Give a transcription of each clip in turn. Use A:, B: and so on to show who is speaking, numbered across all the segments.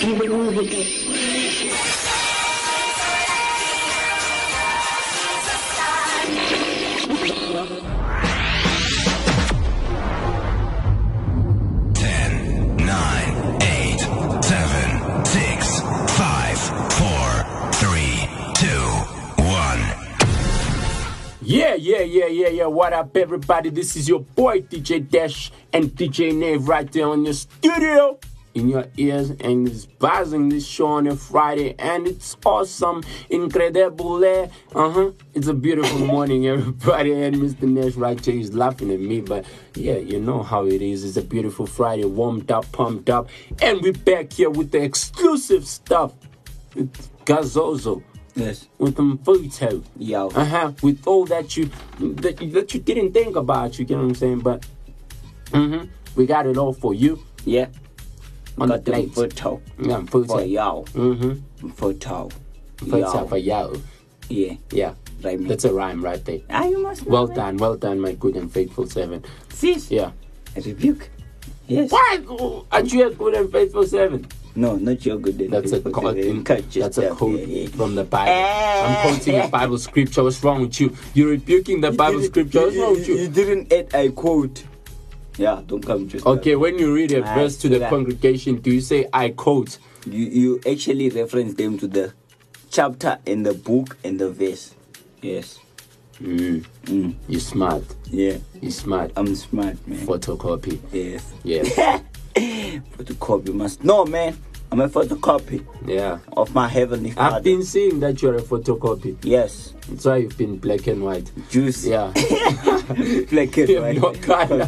A: Yeah. What up, everybody? This is your boy, DJ Dash and DJ Nave right there on your studio, in your ears, and it's buzzing this show on a Friday, and it's awesome, incredible. It's a beautiful morning, everybody, and Mr. Nash right there is laughing at me, but yeah, you know how it is. It's a beautiful Friday, warmed up, pumped up, and we're back here with the exclusive stuff. It's Gazozo.
B: Yes.
A: With them photo.
B: Yo.
A: With all that you didn't think about, you get what I'm saying? But we got it all for you.
B: Yeah.
A: On
B: got
A: the plate.
B: Photo.
A: Yeah, photo.
B: For y'all. Photo.
A: Photo for y'all.
B: Yeah.
A: Yeah.
B: Right.
A: That's a rhyme right there.
B: You must know.
A: Well done, my good and faithful servant.
B: Sis.
A: Yeah.
B: A rebuke. Yes.
A: Why? Aren't you a good and faithful servant?
B: No, not your good.
A: That's a quote. That's a quote from the Bible. I'm quoting a Bible scripture. What's wrong with you? You're rebuking the Bible scripture. What's wrong with you?
B: You didn't add a quote. Yeah, don't come just.
A: Okay, when you read a verse to the congregation, do you say I quote?
B: You actually reference them to the chapter in the book and the verse. Yes.
A: You're smart.
B: Yeah.
A: You're smart.
B: I'm smart, man.
A: Photocopy.
B: Yes.
A: Yeah.
B: Photocopy must. No, man. I'm a photocopy.
A: Yeah.
B: Of my heavenly Father.
A: I've been seeing that you're a photocopy.
B: Yes.
A: That's why you've been black and white.
B: Juice.
A: Yeah.
B: Black and white.
A: No color.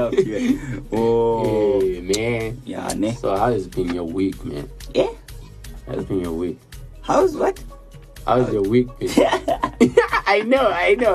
B: Oh.
A: Hey, man.
B: Yeah, ne.
A: So how has been your week, man?
B: Yeah.
A: How's been your week?
B: How's what?
A: How's your week been? I know.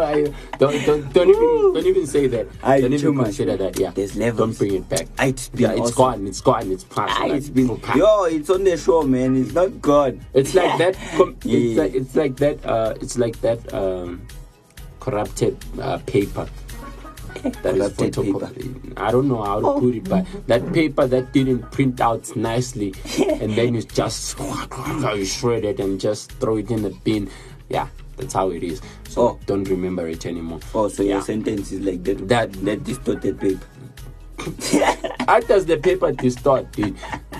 A: Don't even say that. Don't even consider that. Yeah.
B: There's levels.
A: Don't bring it back.
B: It's
A: awesome. It's gone. It's past.
B: It's been. It's on the show, man. It's not gone.
A: It's like that. It's like that corrupted paper. That is photocopy. I don't know how to put it, but that paper that didn't print out nicely, and then you just you shred it and just throw it in the bin. Yeah, that's how it is. So don't remember it anymore.
B: So your sentence is like that. That distorted paper.
A: How does the paper distort, dude?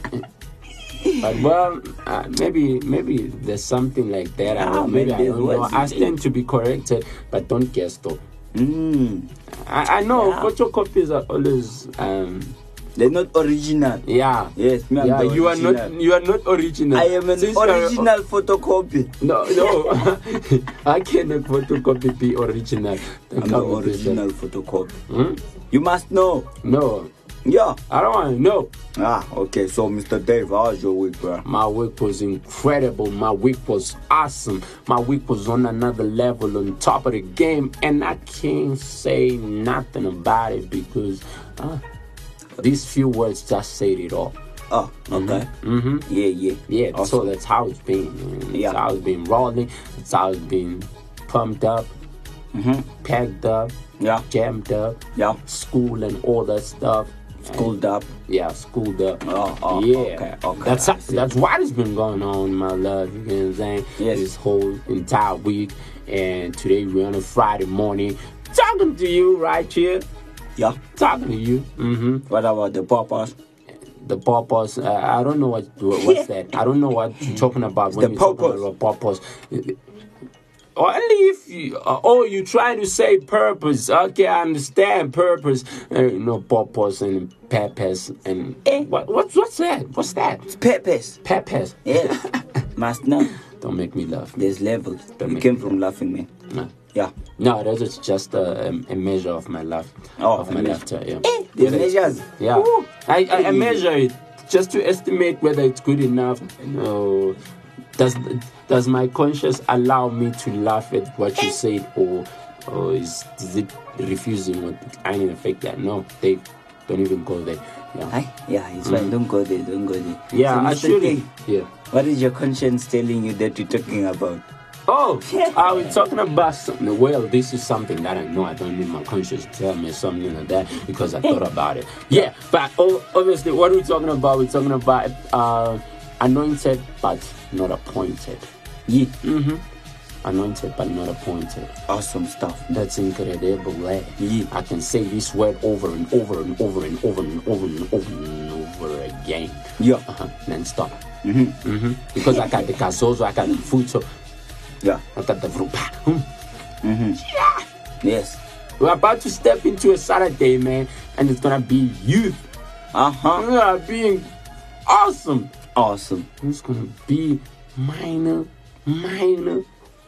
A: But maybe there's something like that. I don't know. I stand to be corrected, but don't guess though. I know photocopies are always
B: they're not original.
A: Yeah.
B: Yes,
A: you are not original.
B: I am an original photocopy.
A: No. How can a photocopy be original?
B: I'm the original photocopy. You must know.
A: No.
B: Yeah.
A: I don't want to know.
B: Okay. So, Mr. Dave, how was your week, bro?
A: My week was incredible. My week was awesome. My week was on another level, on top of the game. And I can't say nothing about it because these few words just said it all.
B: Oh, okay. Yeah.
A: Awesome. So that's how it's been. That's how it's been rolling. That's how it's been pumped up, packed up, jammed up, school and all that stuff.
B: Schooled up.
A: Yeah, schooled up.
B: Okay.
A: That's what has been going on, my love. You know what I'm saying?
B: Yes.
A: This whole entire week. And today we're on a Friday morning talking to you right here.
B: Yeah.
A: Talking to you.
B: What about the purpose?
A: The purpose, I don't know what's that. I don't know what you're talking about when you're talking about purpose. Only if you're trying to say purpose. Okay, I understand purpose. Purpose and purpose and what's that? What's that?
B: It's purpose.
A: Purpose.
B: Yes. Must know.
A: Don't make me laugh.
B: There's levels. You came from laughing, man.
A: No.
B: Yeah.
A: No, that is just a measure of my laugh. Of my laughter. Yeah.
B: The measures.
A: Yeah. I measure it just to estimate whether it's good enough. Does my conscience allow me to laugh at what you said, or is it refusing or declining the fact that no, they don't even go there?
B: Yeah, it's fine. Don't go there.
A: Yeah,
B: so
A: actually. Yeah.
B: What is your conscience telling you that you're talking about?
A: Are we talking about something? Well, this is something that I know. I don't need my conscience to tell me something like that because I thought about it. Yeah, but obviously, what are we talking about? We're talking about Anointed but not appointed.
B: Yeah.
A: Anointed but not appointed.
B: Awesome stuff.
A: That's incredible.
B: Yeah.
A: I can say this word over and over and over and over and over and over and over again.
B: Yeah.
A: Non-stop. Because I got the gazozo, I got the futo,
B: Yeah.
A: I got the vrupa.
B: Yes.
A: We're about to step into a Saturday, man, and it's gonna be youth. It's gonna be awesome.
B: Awesome.
A: It's gonna be minor event,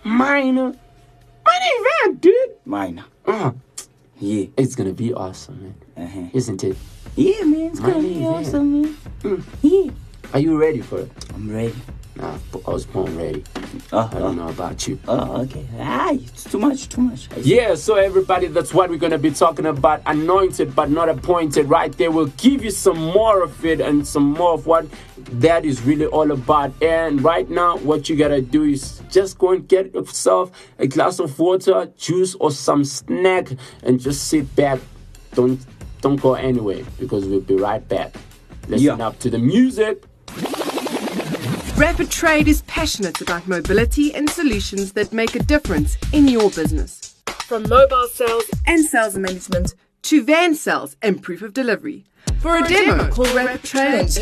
A: dude.
B: Mine.
A: Uh,
B: Yeah.
A: it's gonna be awesome, man. Isn't it?
B: Yeah, man. It's gonna
A: Mine
B: be
A: event.
B: awesome, man. Yeah.
A: Are you ready for it?
B: I'm ready.
A: Nah, I was born ready. I don't know about you.
B: Oh, okay. It's too much.
A: Yeah, so everybody, that's what we're going to be talking about. Anointed but not appointed. Right there, we'll give you some more of it and some more of what that is really all about. And right now, what you got to do is just go and get yourself a glass of water, juice, or some snack and just sit back. Don't go anywhere, because we'll be right back. Listen up to the music.
C: Rapid Trade is passionate about mobility and solutions that make a difference in your business. From mobile sales and sales management to van sales and proof of delivery. For a demo, call Rapid Trade on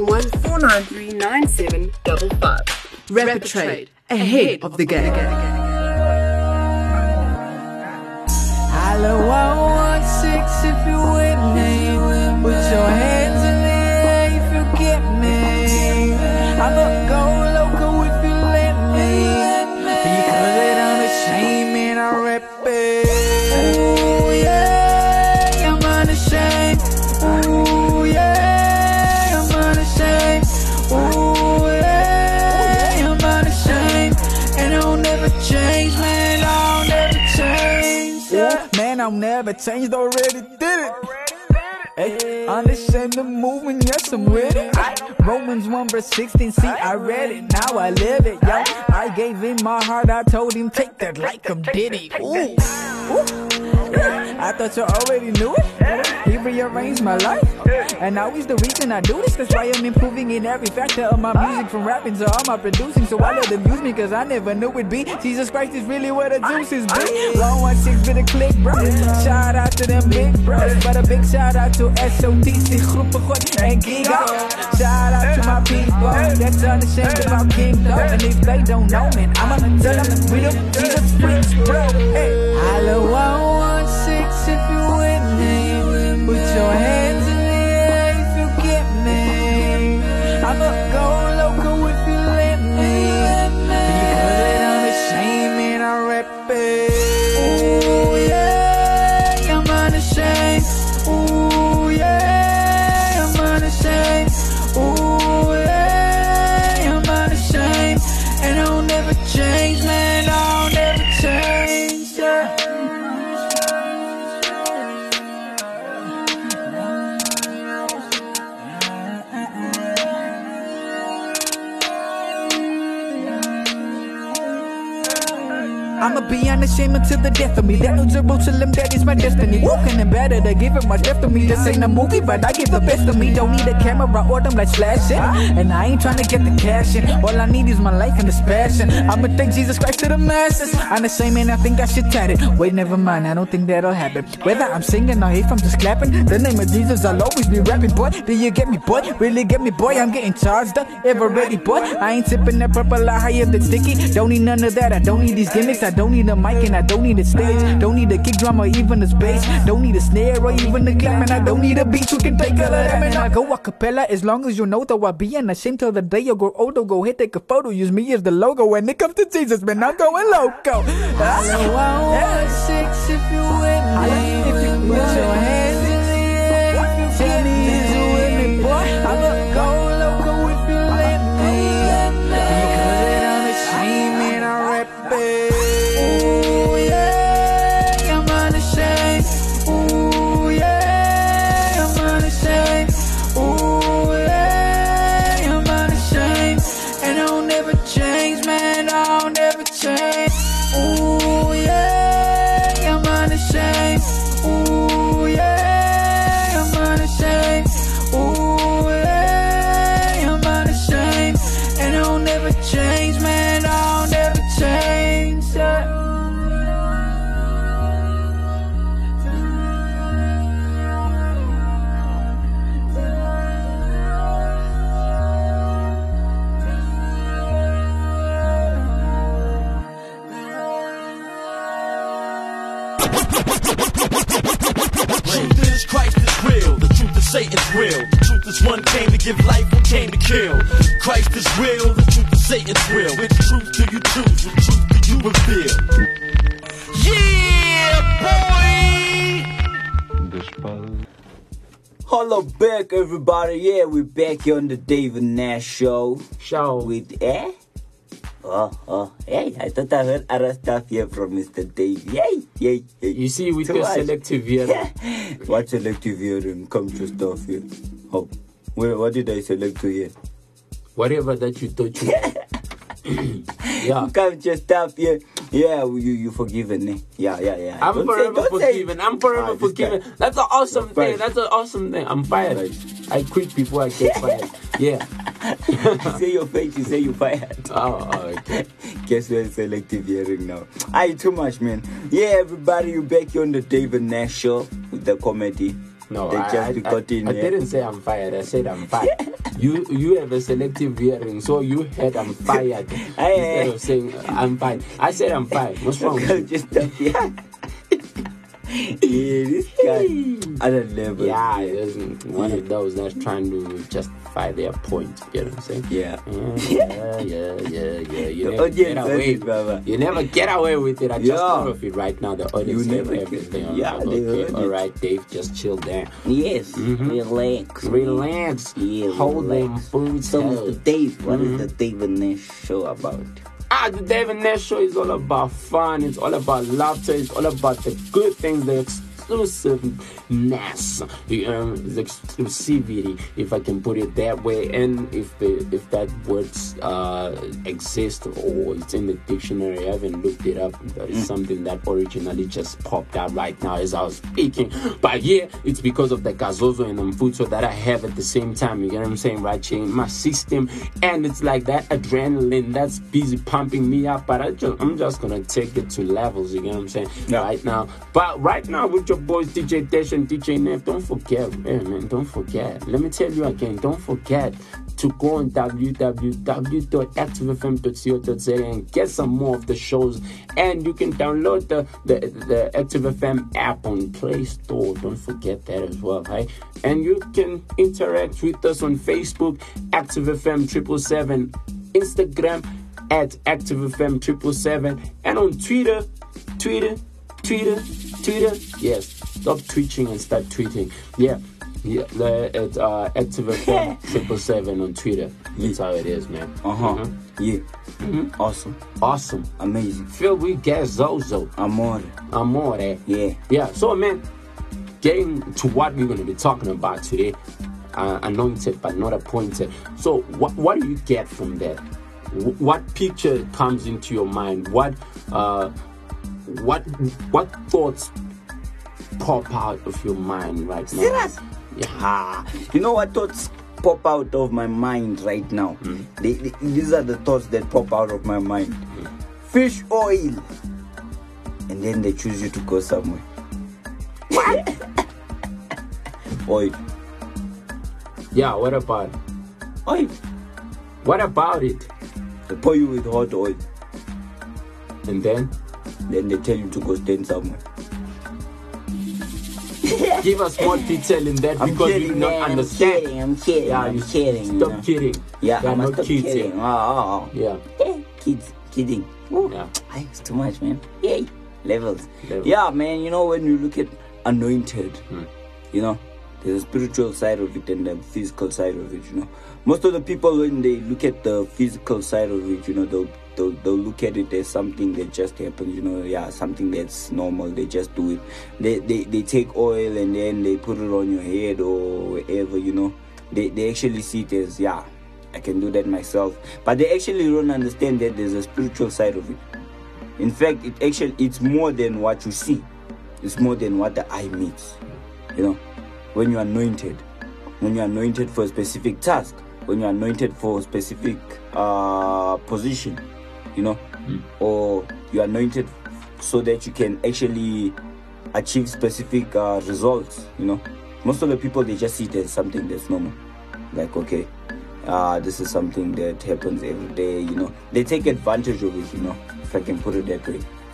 C: 011-493-9755. Rapid Trade, ahead of the game.
D: Hello, 116 if you're with me. Put your hands in the air if you get me. I'ma go local if you let me. Because it on the shame and I rep it. Ooh, yeah, I'm unashamed. Ooh, yeah, I'm unashamed. Ooh, yeah, I'm unashamed. And I'll never change, man, I'll never change. Yeah. Man, I'll never change, already did it. Hey, unashamed the movement, yes, I'm with it. Romans 1 verse 16, see, I read it, now I live it, yo. I gave him my heart, I told him, take that like I'm Diddy. Ooh. I thought you already knew it. He rearranged my life, and now he's the reason I do this. That's why I'm improving in every factor of my music, from rapping to all my producing. So I let them use me, cause I never knew it'd be. Jesus Christ is really where the juice is big. 116 bit a click, bro. Shout out to them big bros, but a big shout out to SOTC, Groepen God and Giga. Shout out to my people that's unashamed about kingdom. And if they don't know, man, I'ma tell them we don't Jesus preach, bro. Hey, hello, 116 if you with me. Put your hands in the air if you get me. I'ma go local if you let me. Because it on the shame and I rep it. Ooh, yeah, I'm unashamed. Ooh, yeah, I'm unashamed. Ooh, yeah, I'm unashamed. And I'll never change, man, I'll never change, yeah. I'ma be unashamed until the death of me. That New Jerusalem, that is my destiny. Walking in better, they give it much left to me. This ain't a movie, but I give the best of me. Don't need a camera or them like flashing. And I ain't trying to get the cash in. All I need is my life and this passion. I'ma take Jesus Christ to the masses. Unashamed and I think I should tat it. Wait, never mind, I don't think that'll happen. Whether I'm singing or if I'm just clapping, the name of Jesus, I'll always be rapping, boy. Do you get me, boy? Really get me, boy? I'm getting charged up, ever ready, boy. I ain't tipping that purple out higher than sticky. Don't need none of that, I don't need these gimmicks. I don't need a mic and I don't need a stage. Don't need a kick drum or even a bass. Don't need a snare or even a clap. And I don't need a beat, you can take all of that. And I go a cappella as long as you know that I'll be unashamed till the day you grow older. Go ahead, take a photo, use me as the logo. When it comes to Jesus, man, I'm going loco. Hello, 116 if you with me. If you put your hands in the air, if you tell me is you with me, boy. I'ma go loco if you let me. Because it on the shame and I rep it. Ooh, yeah, I'm unashamed. Ooh, yeah, I'm unashamed. Ooh, yeah, I'm unashamed. And I'll never change, man, I'll never change. Ooh, yeah, I'm unashamed. Ooh, yeah.
E: Truth is, Christ is real. The truth is, Satan's real. The truth is, one came to give life, one came to kill. Christ is real. The truth is, Satan's real. Which truth do you choose? Which truth do you reveal? Yeah, boy!
B: Hello back, everybody. Yeah, we're back here on the David Nash Show. With hey, I thought I heard other stuff here from Mr. Dave. Yay.
A: You see, with your selective hearing.
B: What selective hearing? Come to stuff here. Oh, what did I select to hear?
A: Whatever that you thought you yeah.
B: Come to stuff here. Yeah, you forgiven, eh? Yeah.
A: I'm forever forgiven. I'm forever forgiven. That's an awesome thing. That's an awesome thing. I'm fired. Right. I quit before I get fired. Yeah.
B: Say your face, you say you fired.
A: Oh, okay.
B: Guess we're selective hearing now. Aye, too much, man. Yeah, everybody, you back here on the David Nash Show with the comedy.
A: No, I didn't say I'm fired. I said I'm fired. You have a selective hearing, so you heard I'm fired instead of saying I'm fired. I said I'm fired. What's wrong with you?
B: Just stop here. Yeah, this guy other level.
A: Yeah, one of those that's trying to justify their point. You know what I'm saying? Yeah. You never get away with it. I just thought of it right now. The audience have everything. All right, Dave, just chill there.
B: Yes, relax.
A: Yeah, hold them food.
B: So, Mr. Dave, what is the David Nash Show about?
A: The David Nash Show is all about fun. It's all about laughter. It's all about the good things, the exclusiveness, the exclusivity, if I can put it that way. And if that word exists or it's in the dictionary, I haven't looked it up. It's something that originally just popped out right now as I was speaking. But yeah, it's because of the gazozo and mfuto that I have at the same time. You get what I'm saying? Right, change my system, and it's like that adrenaline that's busy pumping me up. But I'm just gonna take it to levels. You get what I'm saying? Yeah. Right now, but right now with your boys DJ Dash and DJ Nev, don't forget, man, don't forget. Let me tell you again, don't forget to go on www.activefm.co.za and get some more of the shows. And you can download the Active FM app on Play Store. Don't forget that as well, right? And you can interact with us on Facebook, Active FM 777, Instagram at Active FM 777, and on Twitter. Yes, stop twitching and start tweeting. Yeah, at Active FM 777 on Twitter. That's how it is, man.
B: Yeah. Awesome. Amazing.
A: Filled with gazozo. Amore. Yeah. So, man, getting to what we're going to be talking about today, anointed but not appointed. So, what do you get from that? What picture comes into your mind? What thoughts pop out of your mind right now?
B: Serious?
A: Yeah.
B: You know what thoughts pop out of my mind right now? These are the thoughts that pop out of my mind. Fish oil. And then they choose you to go somewhere.
A: What?
B: Oil.
A: Yeah, what about it?
B: Oil.
A: What about it?
B: They pour you with hot oil.
A: And then
B: they tell you to go stand somewhere.
A: Give us more detail in that because we don't understand.
B: I'm kidding.
A: Stop kidding.
B: Yeah,
A: I'm not kids
B: kidding.
A: Yeah.
B: Kidding.
A: Yeah.
B: It's too much, man. Yay. Levels. Yeah, man, you know, when you look at anointed, you know, there's a spiritual side of it and the physical side of it, you know. Most of the people, when they look at the physical side of it, you know, they'll look at it as something that just happens, you know, something that's normal. They just do it. They take oil and then they put it on your head or wherever, you know. They actually see it as, I can do that myself. But they actually don't understand that there's a spiritual side of it. In fact, it's more than what you see. It's more than what the eye meets. You know, when you're anointed for a specific task, when you're anointed for a specific position, you know, or you're anointed so that you can actually achieve specific results, you know. Most of the people, they just see it as something that's normal. Like, okay, this is something that happens every day, you know. They take advantage of it, you know, if I can put it that way.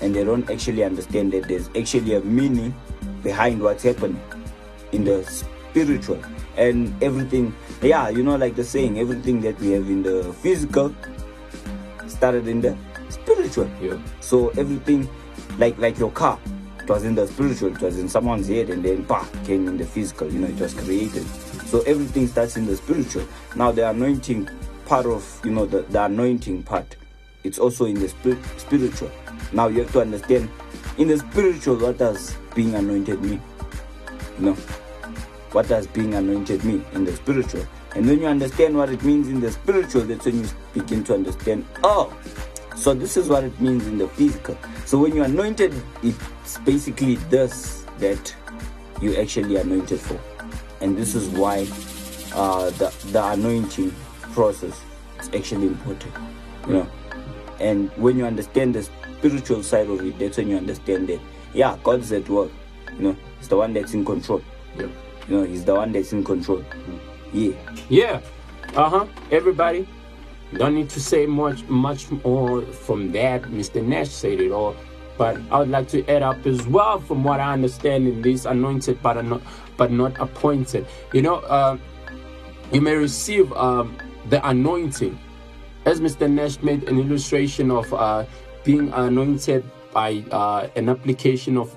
B: and they don't actually understand that there's actually a meaning behind what's happening in the spiritual. And everything, yeah, you know, like the saying, everything that we have in the physical started in the spiritual.
A: Yeah.
B: So everything, like your car, it was in the spiritual, it was in someone's head, and then came in the physical, you know, it was created. So everything starts in the spiritual. Now the anointing part of, you know, the anointing part, it's also in the spiritual. Now you have to understand, in the spiritual, what does being anointed mean? You know, what does being anointed mean in the spiritual? And when you understand what it means in the spiritual, that's when you begin to understand, oh, so this is what it means in the physical. So when you're anointed, it's basically this that you actually anointed for. And this is why the anointing process is actually important, you know. And when you understand the spiritual side of it, that's when you understand that, yeah, God's at work, you know. He's the one that's in control.
A: Yeah.
B: You know, he's the one that's in control. Yeah.
A: Yeah. Everybody, don't need to say much more from that. Mr. Nash said it all. But I would like to add up as well, from what I understand in this, anointed but not appointed. You know, you may receive the anointing, as Mr. Nash made an illustration of being anointed by an application of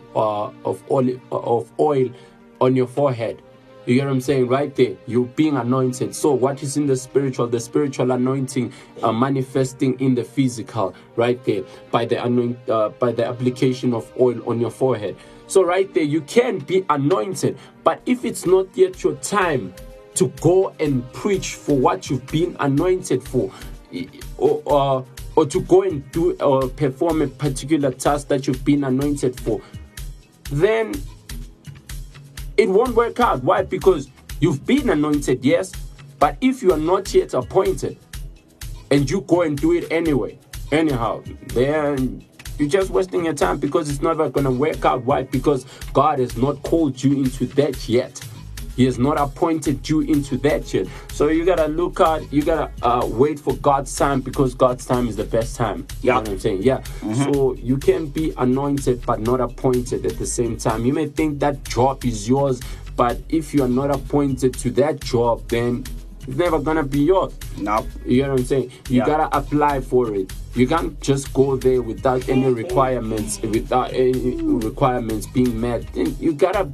A: oil on your forehead. You get what I'm saying? Right there, you're being anointed. So what is in the spiritual anointing manifesting in the physical, right there, by the application of oil on your forehead. So right there, you can be anointed, but if it's not yet your time to go and preach for what you've been anointed for, or to go and do or perform a particular task that you've been anointed for, then it won't work out. Why? Because you've been anointed, yes, but if you are not yet appointed and you go and do it anyhow, then you're just wasting your time, because it's never going to work out. Why? Because God has not called you into that yet. He has not appointed you into that yet. So you gotta look out, you gotta wait for God's time, because God's time is the best time. You know what I'm saying? Yeah. Mm-hmm. So you can be anointed but not appointed at the same time. You may think that job is yours, but if you are not appointed to that job, then it's never gonna be yours.
B: No.
A: You know what I'm saying? You gotta apply for it. You can't just go there without any requirements, being met. You gotta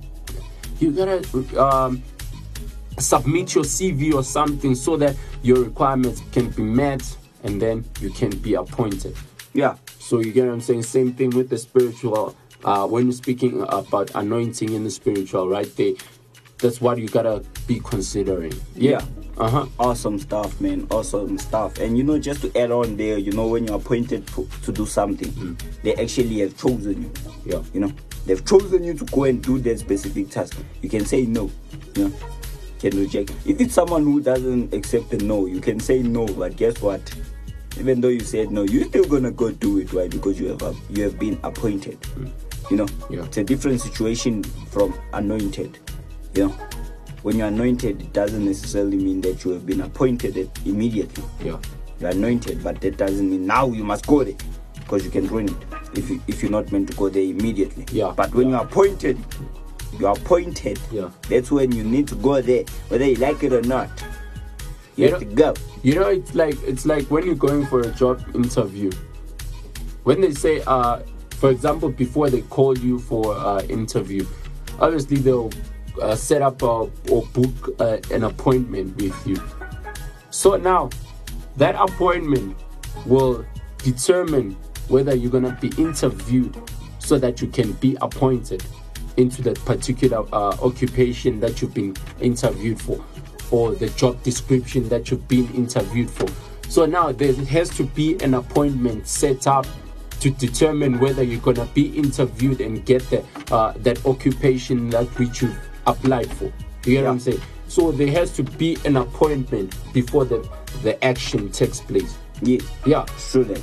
A: submit your CV or something so that your requirements can be met, and then you can be appointed.
B: Yeah.
A: So you get what I'm saying? Same thing with the spiritual. When you're speaking about anointing in the spiritual, right there, that's what you gotta be considering. Yeah.
B: Awesome stuff, man. Awesome stuff. And you know, just to add on there, you know, when you're appointed to do something, they actually have chosen you.
A: Yeah.
B: You know, they've chosen you to go and do that specific task. You can say no. You know, can reject. If it's someone who doesn't accept a no, you can say no. But guess what? Even though you said no, you're still gonna go do it. Why? Because you have been appointed. You know, it's a different situation from anointed. You know, when you're anointed, it doesn't necessarily mean that you have been appointed immediately.
A: Yeah,
B: you're anointed, but that doesn't mean now you must go there, because you can ruin it if you're not meant to go there immediately.
A: Yeah.
B: But when you're appointed,
A: Yeah.
B: That's when you need to go there, whether you like it or not. You have to go.
A: You know, it's like when you're going for a job interview. When they say, for example, before they call you for interview, obviously they'll set up or book an appointment with you. So now, that appointment will determine whether you're gonna be interviewed, so that you can be appointed into that particular occupation that you've been interviewed for, or the job description that you've been interviewed for. So now there has to be an appointment set up to determine whether you're gonna be interviewed and get that occupation that which you've applied for. You get what I'm saying? So there has to be an appointment before the action takes place.
B: Yeah.
A: Yeah.
B: True that.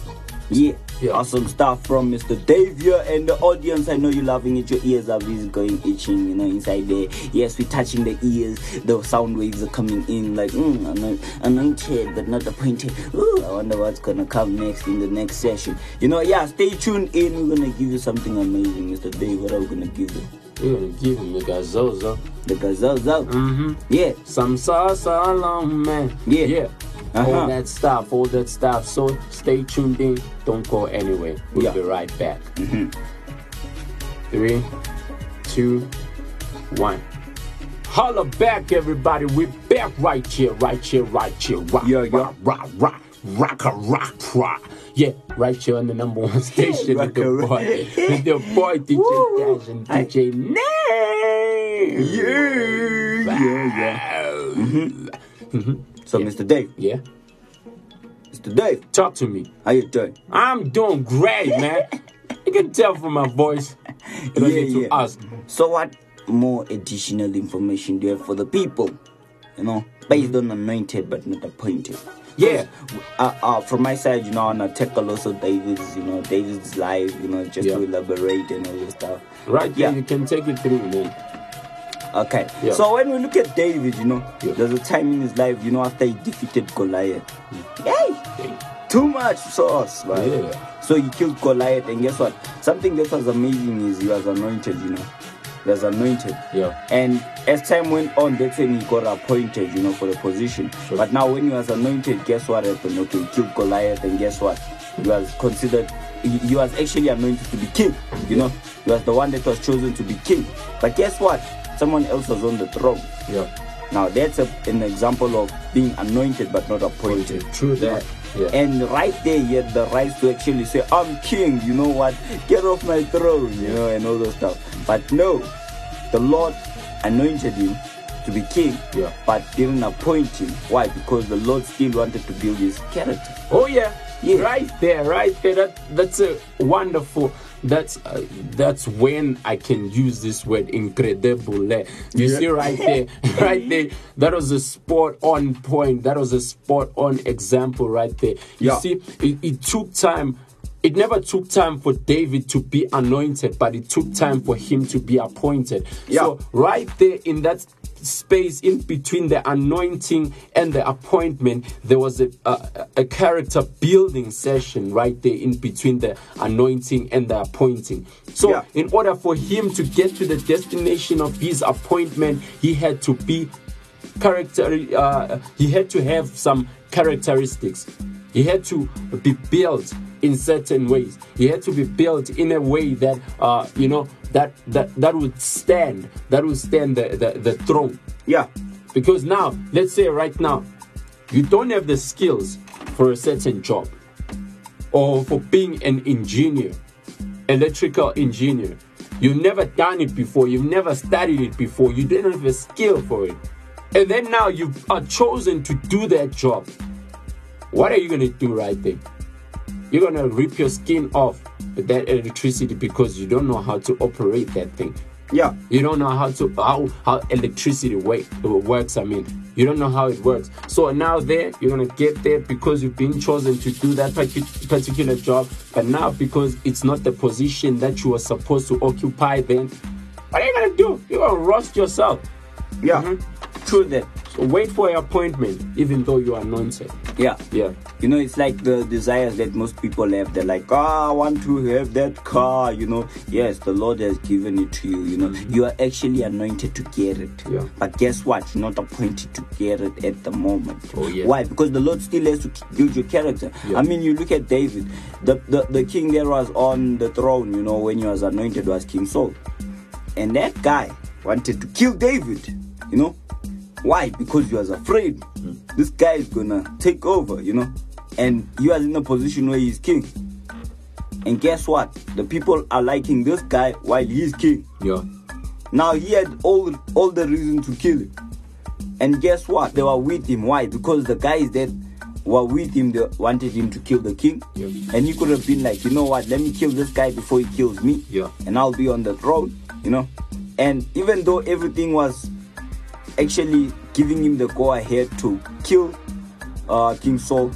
B: Yeah.
A: Yeah.
B: Awesome stuff from Mr. Dave here, and the audience, I know you're loving it. Your ears are busy going itching, inside there. Yes, we're touching the ears. The sound waves are coming in like, anointed but not appointed. Ooh, I wonder what's gonna come next in the next session. Stay tuned in. We're gonna give you something amazing, Mr. Dave. What are we gonna give you?
A: We're gonna give him the gazozo.
B: The gazozo.
A: Mm-hmm.
B: Yeah.
A: Some salsa along, man.
B: Yeah.
A: Yeah.
B: Uh-huh.
A: All that stuff. So stay tuned in. Don't go anywhere. We'll be right back.
B: Mm-hmm.
A: 3, 2, 1. Holla back, everybody. We're back right here. Rock. Yeah, right here on the number one station with the boy DJ Dash and DJ Name.
B: Yeah.
A: Mm-hmm.
B: So, Mr. Dave.
A: Yeah.
B: Mr. Dave.
A: Talk to me.
B: How you doing?
A: I'm doing great, man. You can tell from my voice. You don't need to ask.
B: So what more additional information do you have for the people? Based on anointed but not appointed.
A: Yeah.
B: From my side, I wanna tackle also David's life, just to elaborate and all this stuff.
A: Right, yeah, you can take it through, man.
B: Okay.
A: Yeah.
B: So when we look at David, there's a time in his life, after he defeated Goliath. Yay! Too much sauce, man.
A: Yeah.
B: So he killed Goliath, and guess what? Something that was amazing is he was anointed, He was anointed.
A: Yeah.
B: And as time went on, that's when he got appointed, for the position.
A: Sure.
B: But now when he was anointed, guess what happened? Okay, he killed Goliath, and guess what? He was considered, he was actually anointed to be king, He was the one that was chosen to be king. But guess what? Someone else was on the throne.
A: Yeah.
B: Now that's an example of being anointed but not appointed.
A: True that. Yeah.
B: And right there he had the right to actually say, I'm king, you know what? Get off my throne, and all those stuff. But no, the Lord anointed him to be king, but didn't appoint him. Why? Because the Lord still wanted to build his character.
A: Oh yeah. Right there. That's a wonderful. That's when I can use this word incredible. You see right there. That was a spot on point. That was a spot on example right there. You see, it took time. It never took time for David to be anointed, but it took time for him to be appointed.
B: Yeah.
A: So right there in that space in between the anointing and the appointment, there was a character building session right there in between the anointing and the appointing. So in order for him to get to the destination of his appointment, he had to be he had to have some characteristics. He had to be built in certain ways. He had to be built in a way that that would stand the throne.
B: Yeah.
A: Because now, let's say right now, you don't have the skills for a certain job, or for being an engineer, electrical engineer. You've never done it before. You've never studied it before. You didn't have a skill for it. And then now you are chosen to do that job. What are you going to do right there? You're going to rip your skin off with that electricity because you don't know how to operate that thing.
B: Yeah.
A: You don't know how electricity works. You don't know how it works. So now you're going to get there because you've been chosen to do that particular job. But now because it's not the position that you were supposed to occupy then, what are you going to do? You're going to roast yourself.
B: Yeah. True that.
A: So wait for your appointment, even though you are anointed.
B: Yeah.
A: Yeah.
B: It's like the desires that most people have. They're like, I want to have that car, Yes, the Lord has given it to you, You are actually anointed to get it.
A: Yeah.
B: But guess what? You're not appointed to get it at the moment.
A: Oh, yeah.
B: Why? Because the Lord still has to build your character.
A: Yeah.
B: You look at David. The king that was on the throne, when he was anointed, was King Saul. And that guy wanted to kill David, Why? Because he was afraid this guy is gonna take over, and he was in a position where he's king. And guess what? The people are liking this guy while he's king.
A: Yeah.
B: Now he had all the reason to kill him. And guess what? They were with him. Why? Because the guys that were with him, they wanted him to kill the king.
A: Yeah.
B: And he could have been like, you know what? Let me kill this guy before he kills me.
A: Yeah.
B: And I'll be on the throne, And even though everything was actually giving him the go-ahead to kill King Saul,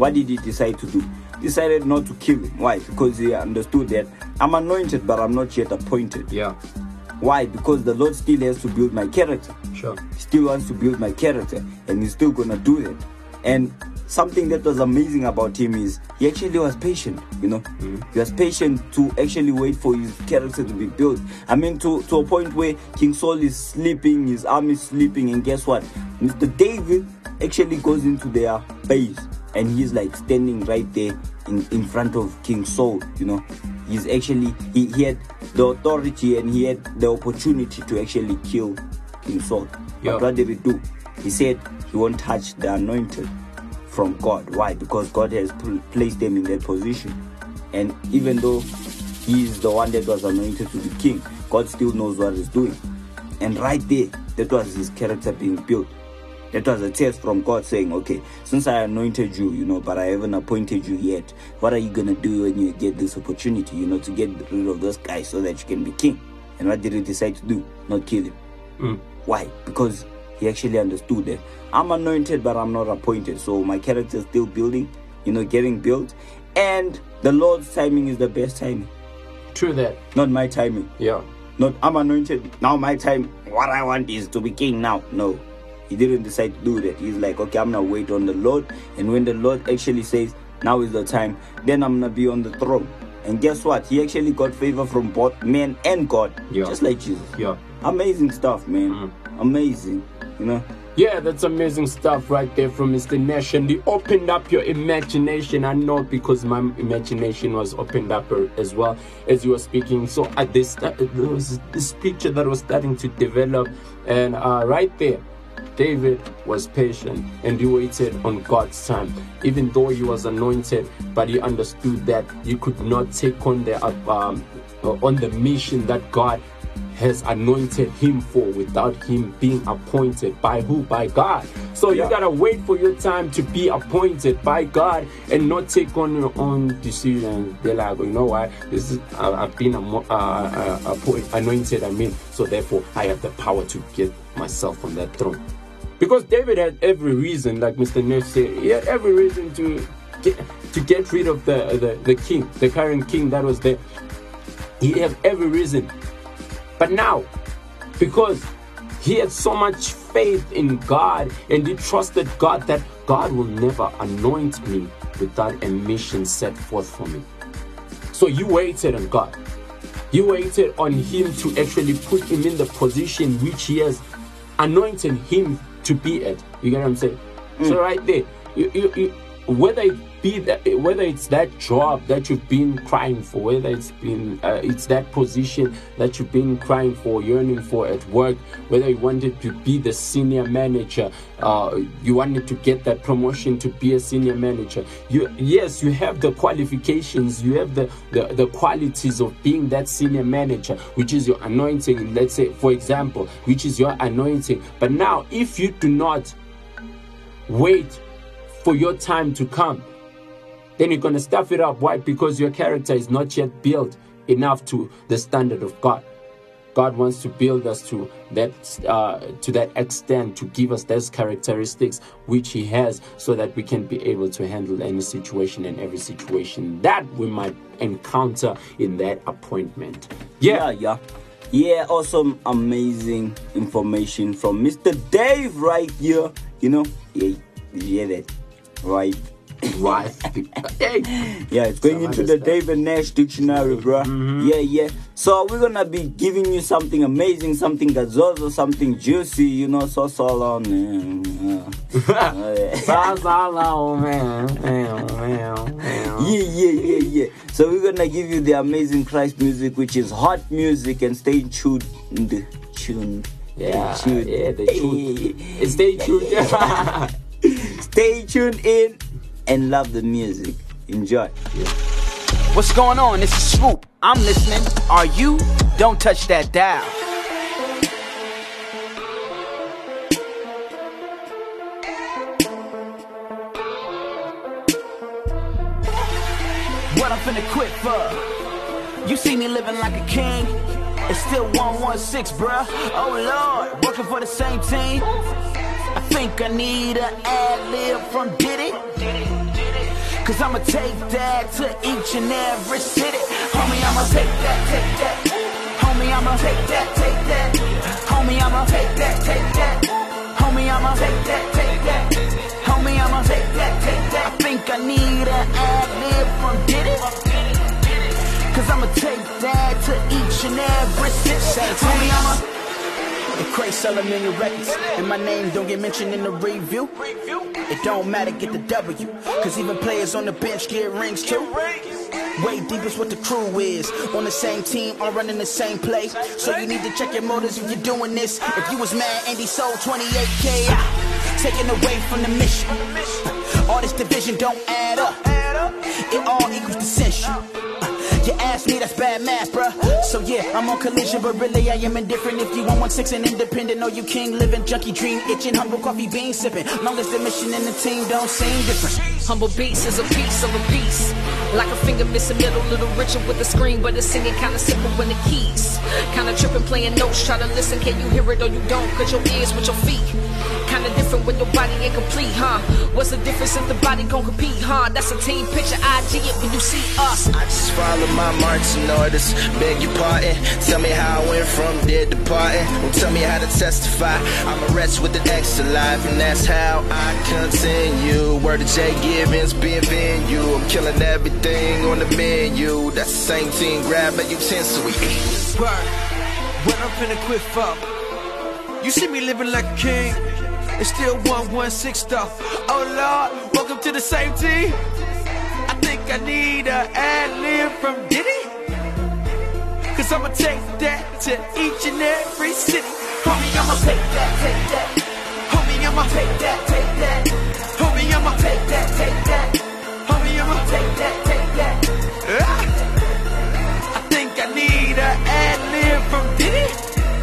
B: what did he decide to do? Decided not to kill him. Why? Because he understood that I'm anointed, but I'm not yet appointed.
A: Yeah.
B: Why? Because the Lord still has to build my character.
A: Sure.
B: He still wants to build my character, and he's still gonna do that. And something that was amazing about him is he actually was patient, you know. He was patient to actually wait for his character to be built. I mean, to a point where King Saul is sleeping, his army is sleeping, and guess what? Mr. David actually goes into their base, and he's like standing right there in front of King Saul, you know. He's actually, he had the authority and he had the opportunity to actually kill King Saul.
A: Yeah.
B: But what did he do? He said he won't touch the anointed from God. Why? Because God has placed them in that position. And even though he is the one that was anointed to be king, God still knows what he's doing. And right there, that was his character being built. That was a test from God saying, okay, since I anointed you, you know, but I haven't appointed you yet, what are you going to do when you get this opportunity, you know, to get rid of this guy so that you can be king? And what did he decide to do? Not kill him. Why? Because he actually understood that I'm anointed, but I'm not appointed. So my character is still building, you know, getting built. And the Lord's timing is the best timing.
A: True that.
B: Not my timing.
A: Yeah.
B: Not I'm anointed, now my time, what I want is to be king now. No. He didn't decide to do that. He's like, okay, I'm going to wait on the Lord. And when the Lord actually says, now is the time, then I'm going to be on the throne. And guess what? He actually got favor from both men and God.
A: Yeah.
B: Just like Jesus.
A: Yeah.
B: Amazing stuff, man. Amazing. You know?
A: Yeah, that's amazing stuff right there from Mr. Nash. And you opened up your imagination. I know, because my imagination was opened up as well as you were speaking. So at this, there was this picture that was starting to develop. And right there, David was patient and he waited on God's time, even though he was anointed, but he understood that he could not take on the mission that God has anointed him for without him being appointed by who? By God. So you gotta wait for your time to be appointed by God and not take on your own decisions. They're like, you know what? This is I've been anointed. I mean, so therefore I have the power to get myself on that throne. Because David had every reason, like Mr. Nash said, he had every reason to get rid of the king, the current king that was there. He had every reason. But now, because he had so much faith in God and he trusted God that God will never anoint me without a mission set forth for me. So you waited on God. You waited on him to actually put him in the position which he has anointed him to be at. You get what I'm saying? So right there, whether it's that job that you've been crying for, whether it's that position that you've been crying for, yearning for at work, whether you wanted to be the senior manager, you wanted to get that promotion to be a senior manager. You have the qualifications, you have the qualities of being that senior manager, which is your anointing. Let's say, for example, which is your anointing. But now, if you do not wait for your time to come, then you're going to stuff it up. Why? Because your character is not yet built enough to the standard of God. God wants to build us to that extent, to give us those characteristics which he has, so that we can be able to handle any situation and every situation that we might encounter in that appointment.
B: Yeah, awesome, amazing information from Mr. Dave right here. You know, did you hear that? Right. Yeah, it's going into the David Nash dictionary, bro. Yeah. So we're gonna be giving you something amazing, something gazozo, something juicy, you know, so long, man. Yeah. So we're gonna give you the amazing Christ music, which is hot music, and stay tuned. Stay tuned. Stay tuned in and love the music. Enjoy.
F: What's going on? This is Swoop. I'm listening. Are you? Don't touch that dial. What I'm finna quit for? You see me living like a king. It's still 116, bruh. Oh Lord, working for the same team. I think I need an ad-lib from Diddy. Cause I'ma take that to each and every city. Homie, I'ma take that. Homie, I'ma take that. Homie, I'ma take that. Homie, I'ma take that. Homie, I'ma take that. I think I need an ad-lib from Diddy. Cause I'ma take that to each and every city. Homie, I'ma the Craig selling million records, and my name don't get mentioned in the review. It don't matter, get the W. Cause even players on the bench get rings too. Way deep is what the crew is. On the same team, all running the same play. So you need to check your motives if you're doing this. If you was mad, Andy sold 28K. Taken away from the mission. All this division don't add up. It all equals dissension. You ask me, that's bad math, bruh. So yeah, I'm on collision, but really I am indifferent. If you 116 and independent, or you king living, junkie dream itching, humble coffee bean sipping. Long as the mission and the team don't seem different.
G: Humble beats is a piece of a piece. Like a finger missing middle, little richer with the screen, but the singing kinda simple when the keys. Kinda tripping, playing notes, try to listen, can you hear it or you don't? Cause your ears with your feet. Kinda different when your body ain't complete, huh? What's the difference if the body gon' compete, huh? That's a team picture, IG it when you see us.
H: I just follow my marching orders, beg your pardon. Tell me how I went from dead to parting. Don't tell me how to testify. I'm a wretch with an extra life, and that's how I continue. Word to Jay Gibbons, being venue. I'm killing everything on the menu. That's the same team, grab a utensil, we eat.
I: Word, what I'm finna quit for? You see me living like a king. It's still 116 though. Oh Lord, welcome to the same team. I think I need an ad-lib from Diddy. Cause I'ma take that to each and every city. Homie, I'ma take that. Homie, I'ma take that. Homie, I'ma take that. Homie, I'ma take that. I think I need an ad-lib from Diddy.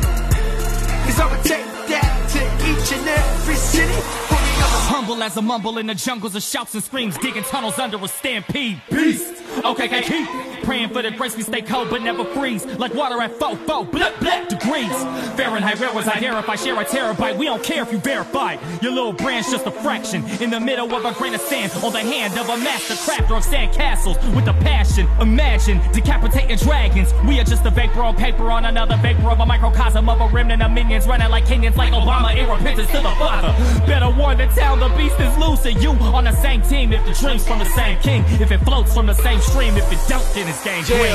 I: Cause I'ma take that to each and every city.
J: Humble as a mumble in the jungles of shouts and screams, digging tunnels under a stampede. Beast! Okay, keep praying for the grace we stay cold but never freeze. Like water at 4 degrees. Fahrenheit, where was I here if I share a terabyte? We don't care if you verify. Your little brand's just a fraction in the middle of a grain of sand on the hand of a master crafter of sand castles with a passion. Imagine decapitating dragons. We are just a vapor on paper on another vapor of a microcosm of a remnant of minions running like Kenyans like Obama in repentance to the Father. Better warn the town, the beast is loose, and you on the same team if the dream's from the same king. If it floats from the same stream, if it don't, then it's game green.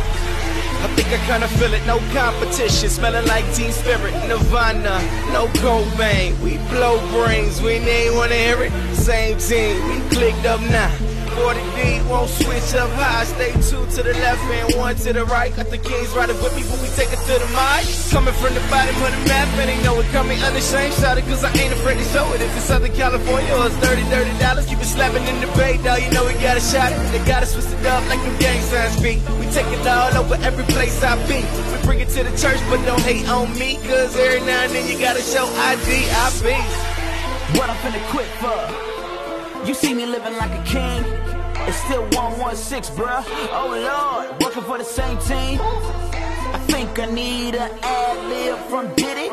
I: I think I kinda feel it, no competition. Smelling like Teen Spirit, Nirvana, no Cobain. We blow brains, we ain't wanna hear it. Same team, we clicked up now. 40 deep, won't switch up high. Stay 2 to the left and 1 to the right. Got the Kings riding with me, but we take it to the mic. Coming from the bottom of the map, and they know it coming unashamed. Shout it, cause I ain't afraid to show it. If it's Southern California or it's $30, keep it slapping in the bay, dawg. You know we gotta shot it. They gotta switch it up like them gang signs speak. We take it all over every place I be. We bring it to the church, but don't hate on me, cause every now and then you gotta show ID. I be
F: what I'm finna quit for. You see me living like a king. It's still 116, bruh. Oh Lord, working for the same team. I think I need an ad-lib from Diddy.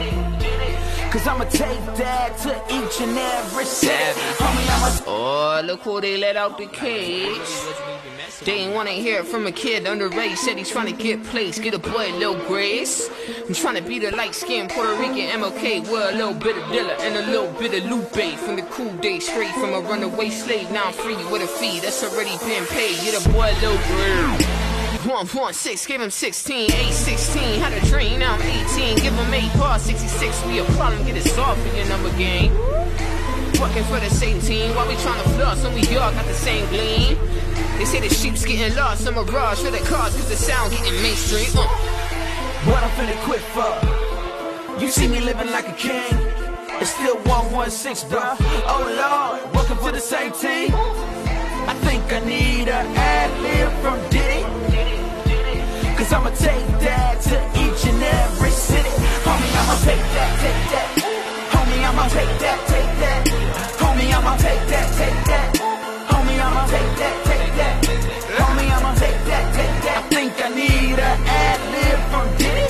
F: Cause I'ma take that to each and every city. Homie, I'ma.
G: Oh, look who they let out the cage. They ain't wanna hear it from a kid underage. Said he's trying to get placed, get a boy a little grace. I'm trying to be the light-skinned Puerto Rican MLK with a little bit of Dilla and a little bit of Lupe. From the cool days, straight from a runaway slave. Now I'm free with a fee that's already been paid. Get a boy a little grace. 116, give him 16, 816, had a dream, now I'm 18, give him 8 bars, 66, we a problem, get it solved for your number game. Working for the same team, while we trying to floss, and we all got the same gleam. They say the sheep's getting lost, I'm a mirage for the cars, cause the sound getting mainstream.
F: What I'm finna quit for? You see me living like a king. It's still 116, bruh. Oh Lord, welcome to the same team. I think I need an ad-lib from Diddy. Cause I'ma take that to each and every city. Homie, I'ma take that. Homie, I'ma take that. Homie, I'ma take that. Homie, I'ma take that. Homie, I'ma take that. I think I need an ad-lib from Diddy.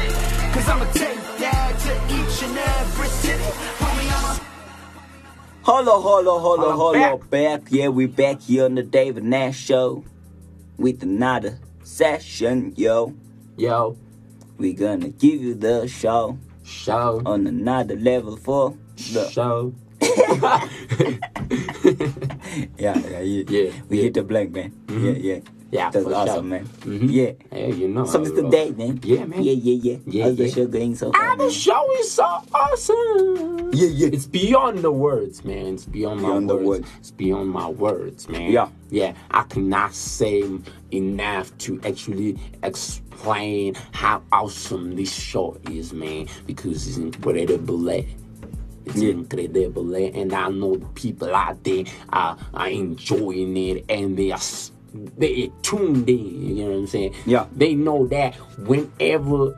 F: Cause I'ma take that to each and every city. Homie, I'ma.
B: Holla, back. Yeah, we back here on the David Nash Show with another session, yo. We gonna give you the show on another level for the
A: show.
B: Yeah. We hit the blank, man. Yeah,
A: that's
B: awesome, man.
A: Yeah, you know.
B: So Mr. Dave, man.
A: Yeah, man.
B: Yeah. How's the show going so far?
A: The show is so awesome.
B: Yeah.
A: It's beyond the words, man. It's beyond my words. It's beyond my words, man. Yeah. I cannot say enough to actually explain how awesome this show is, man. Because it's incredible. It's incredible, and I know the people out there are enjoying it, and they tuned in. You know what I'm saying?
B: Yeah.
A: They know that whenever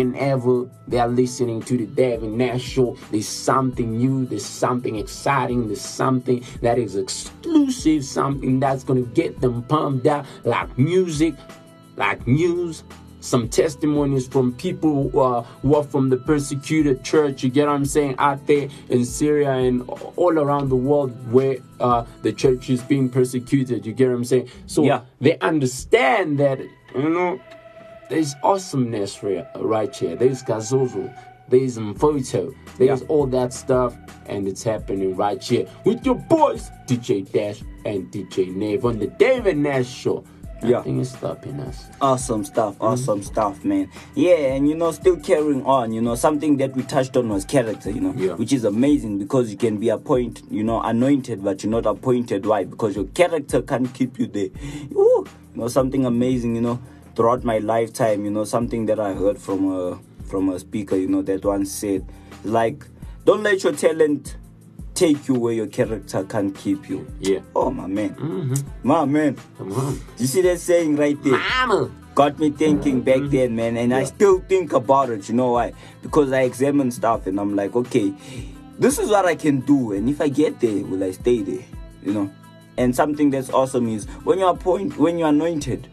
A: they are listening to the David Nash Show, there's something new, there's something exciting, there's something that is exclusive, something that's gonna get them pumped out, like music, like news. Some testimonies from people who are from the persecuted church, you get what I'm saying, out there in Syria and all around the world where the church is being persecuted, you get what I'm saying? So they understand that, you know, there's awesomeness right here. There's Gazozo, there's Mfoto, there's all that stuff, and it's happening right here with your boys, DJ Dash and DJ Nave on the David Nash Show. Nothing is stopping us.
B: Awesome stuff, man. Yeah, and you know, still carrying on, you know, something that we touched on was character, you know, which is amazing because you can be anointed, but you're not appointed. Why? Because your character can't keep you there. Ooh, you know, something amazing, you know, throughout my lifetime, you know, something that I heard from a speaker, you know, that once said, like, don't let your talent take you where your character can't keep you.
A: Yeah.
B: Oh, my man. My man.
A: Come on.
B: You see that saying right there?
A: Mama.
B: Got me thinking back then, man. And I still think about it. You know why? Because I examine stuff and I'm like, okay, this is what I can do. And if I get there, will I stay there? You know? And something that's awesome is when you're anointed,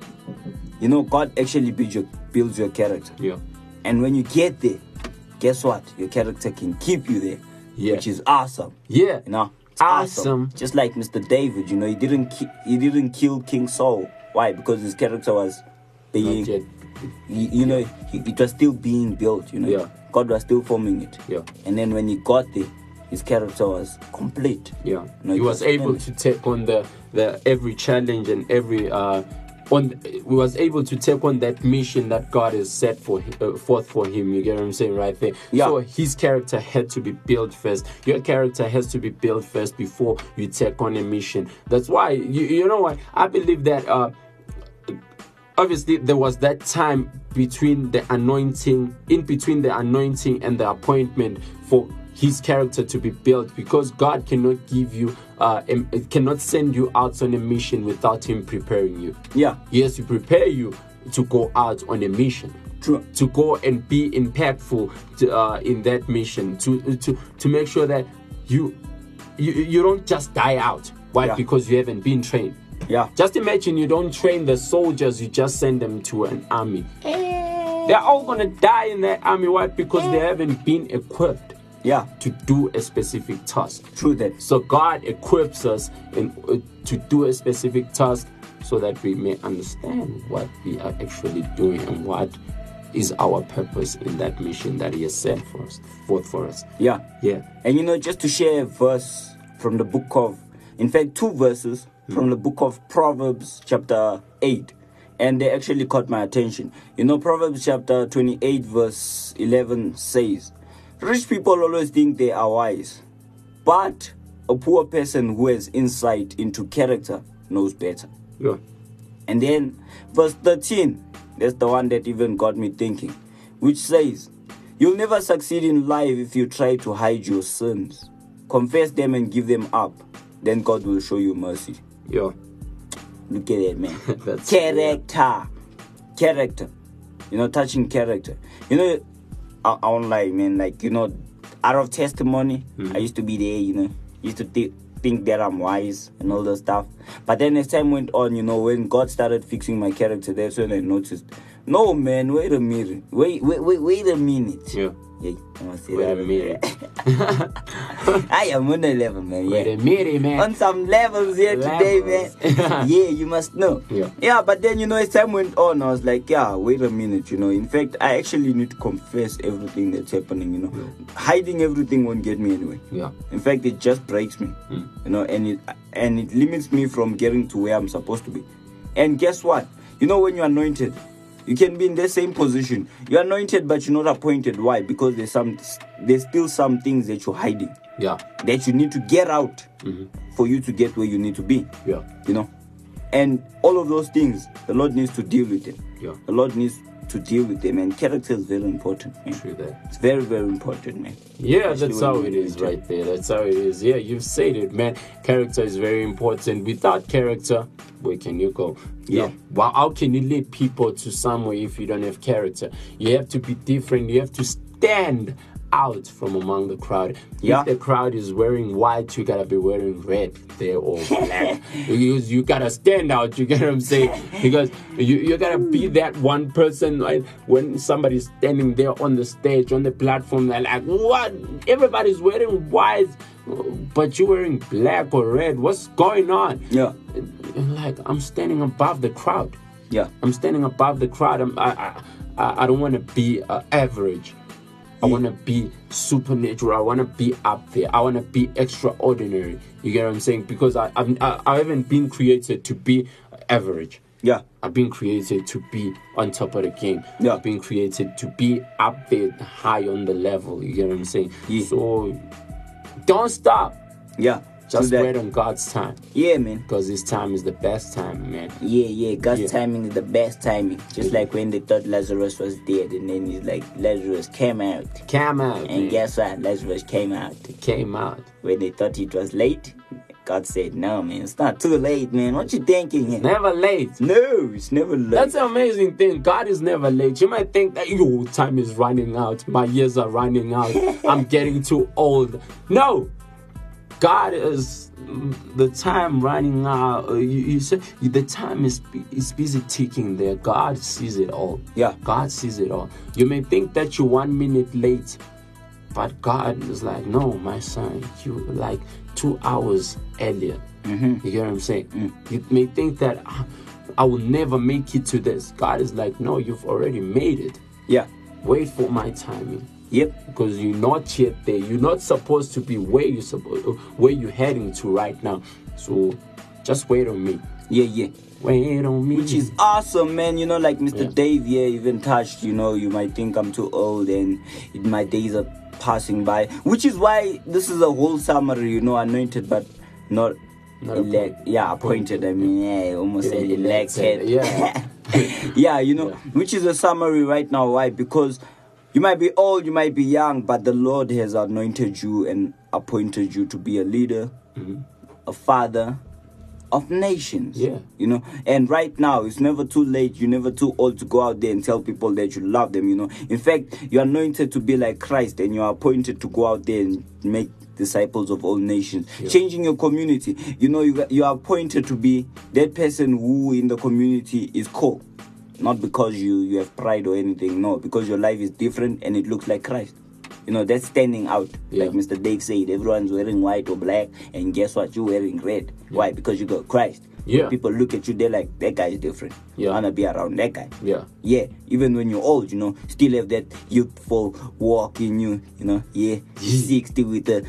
B: you know, God actually builds your character.
A: Yeah.
B: And when you get there, guess what? Your character can keep you there.
A: Yeah.
B: Which is awesome.
A: Yeah.
B: You know, it's
A: awesome.
B: Just like Mr. David, you know, he didn't kill King Saul. Why? Because his character was being, you know, it was still being built, you know.
A: Yeah.
B: God was still forming it.
A: Yeah.
B: And then when he got there, his character was complete.
A: Yeah.
B: You know,
A: he was able to take on the every challenge and every we was able to take on that mission that God has set forth for him. You get what I'm saying right there?
B: Yeah.
A: So his character had to be built first. Your character has to be built first before you take on a mission. That's why, you know what? I believe that obviously there was that time between the anointing and the appointment for his character to be built, because God cannot give you cannot send you out on a mission without him preparing you.
B: Yeah.
A: He has to prepare you to go out on a mission.
B: True.
A: To go and be impactful in that mission, to make sure that you don't just die out. Why?
B: Yeah.
A: Because you haven't been trained.
B: Yeah.
A: Just imagine you don't train the soldiers, you just send them to an army. They're all gonna die in that army. Why? Because they haven't been equipped.
B: Yeah.
A: To do a specific task.
B: True that.
A: So God equips us to do a specific task so that we may understand what we are actually doing and what is our purpose in that mission that he has set forth for us.
B: Yeah.
A: Yeah.
B: And you know, just to share a verse from the book of, in fact, 2 verses from the book of Proverbs chapter 8. And they actually caught my attention. You know, Proverbs chapter 28 verse 11 says, rich people always think they are wise, but a poor person who has insight into character knows better.
A: Yeah.
B: And then verse 13, that's the one that even got me thinking, which says, you'll never succeed in life if you try to hide your sins. Confess them and give them up. Then God will show you mercy.
A: Yeah.
B: Look at that, man.
A: That's
B: Character. You know, touching character. You know, I'm like, man, like, you know, out of testimony, I used to be there, you know, used to think that I'm wise and all that stuff. But then as time went on, you know, when God started fixing my character, that's when I noticed, no, man, wait a minute. Wait a minute.
A: Yeah.
B: Hey, I must say
A: Wait a
B: that.
A: minute.
B: I am on a level, man.
A: Wait
B: Yeah.
A: a minute, man.
B: On some levels here today,
A: Levels.
B: man. Yeah, you must know.
A: Yeah.
B: But then, as time went on, I was like, wait a minute, In fact, I actually need to confess everything that's happening, Hiding everything won't get me anywhere.
A: Yeah.
B: In fact, it just breaks me, and it limits me from getting to where I'm supposed to be. And guess what? When you're anointed, you can be in the same position. You're anointed, but you're not appointed. Why? Because there's still some things that you're hiding.
A: Yeah.
B: That you need to get out for you to get where you need to be.
A: Yeah.
B: And all of those things, the Lord needs to deal with them.
A: Yeah.
B: The Lord needs to deal with them, and character is very important, man.
A: True that.
B: It's very, very important, man.
A: Yeah,
B: Especially
A: that's
B: when
A: how
B: you're
A: it is
B: anointed.
A: right there. That's how it is. Yeah, you've said it, man. Character is very important. Without character, where can you go?
B: Yeah.
A: Well, how can you lead people to somewhere if you don't have character? You have to be different. You have to stand out from among the crowd.
B: Yeah.
A: If the crowd is wearing white, you gotta be wearing red there or black. you gotta stand out. You get what I'm saying? Because you gotta be that one person. Right? When somebody's standing there on the stage, on the platform, they're like, "What? Everybody's wearing white, but you're wearing black or red. What's going on?"
B: Yeah.
A: Like, I'm standing above the crowd.
B: Yeah.
A: I'm standing above the crowd. I don't want to be average. I want to be supernatural. I want to be up there. I want to be extraordinary. You get what I'm saying? Because I haven't been created to be average.
B: Yeah.
A: I've been created to be on top of the game.
B: Yeah.
A: I've been created to be up there, high on the level. You get what I'm saying?
B: Yeah.
A: So don't stop.
B: Yeah.
A: Just
B: Do that.
A: wait on God's time.
B: Yeah, man.
A: Because His time is the best time, man.
B: Yeah. God's
A: Yeah.
B: timing is the best timing. Just like when they thought Lazarus was dead, and then he's like, Lazarus came out.
A: Came out,
B: And
A: man.
B: guess what? Lazarus came out.
A: Came out.
B: When they thought it was late, God said, no, man, it's not too late, man. What you thinking?
A: Never late.
B: No, it's never late.
A: That's an amazing thing. God is never late. You might think that, time is running out. My years are running out. I'm getting too old. No. God is the time running out. You say the time is busy ticking there. God sees it all.
B: Yeah.
A: God sees it all. You may think that you're 1 minute late, but God is like, no, my son, you like 2 hours earlier. You get what I'm saying? You may think that I will never make it to this. God is like, no, you've already made it.
B: Yeah.
A: Wait for my timing.
B: Yep.
A: Because you're not yet there. You're not supposed to be where you're heading to right now. So just wait on me.
B: Yeah.
A: Wait on me.
B: Which is awesome, man. Like Mr.
A: Yeah.
B: Dave here even touched, you might think I'm too old and my days are passing by. Which is why this is a whole summary, anointed but not elect.
A: appointed.
B: Yeah, appointed. I mean, almost said elected.
A: Yeah.
B: Yeah, which is a summary right now. Why? Because you might be old, you might be young, but the Lord has anointed you and appointed you to be a leader, a father of nations.
A: Yeah.
B: And right now, it's never too late. You're never too old to go out there and tell people that you love them, In fact, you're anointed to be like Christ, and you're appointed to go out there and make disciples of all nations, changing your community. You are appointed to be that person who in the community is cool. Not because you have pride or anything, no, because your life is different and it looks like Christ. That's standing out.
A: Yeah.
B: Like Mr. Dave said, everyone's wearing white or black, and guess what? You're wearing red. Why? Because you got Christ.
A: Yeah.
B: People look at you, they're like, that guy is different.
A: Yeah.
B: I wanna be around that guy.
A: Yeah.
B: Yeah. Even when you're old, still have that youthful walk in you, Yeah. 60 with a